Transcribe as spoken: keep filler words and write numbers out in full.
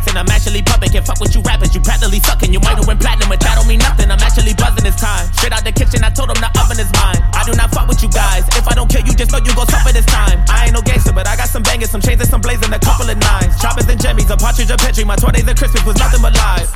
production, I'm actually pumping. Can't fuck with you rappers, you practically sucking. You might have went platinum, but that don't mean nothing. I'm actually buzzing this time. Straight out the kitchen, I told him the oven is mine. I do not fuck with you guys. If I don't kill you, just know you gon' suffer this time. I ain't no gangster, but I got some bangers, some chains and some blazing, a couple of nines. Choppers and jimmies, a partridge, a petri. My twenties and Christmas was nothing but lies.